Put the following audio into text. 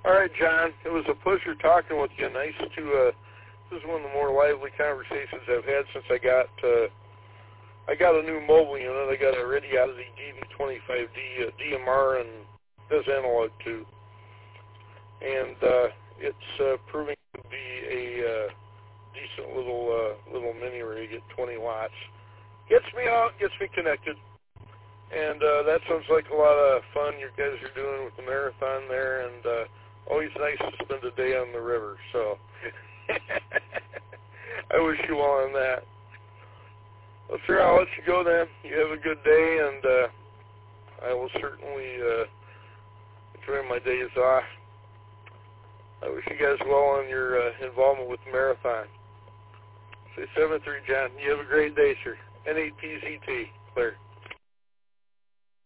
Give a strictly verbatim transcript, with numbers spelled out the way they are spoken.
All right, John. It was a pleasure talking with you. Nice to, uh, this is one of the more lively conversations I've had since I got, uh, I got a new mobile unit. I got a Radioddity D V twenty-five D, uh, D M R, and does analog too. And, uh, it's, uh, proving to be a, uh, decent little, uh, little mini rig at twenty watts. Gets me out, gets me connected. And, uh, that sounds like a lot of fun you guys are doing with the marathon there, and, uh, always nice to spend a day on the river, so I wish you well on that. Well, sir, I'll let you go then. You have a good day, and uh, I will certainly uh, enjoy my days off. I wish you guys well on your uh, involvement with the marathon. Say seven three, John. You have a great day, sir. N eight P Z T. Clear.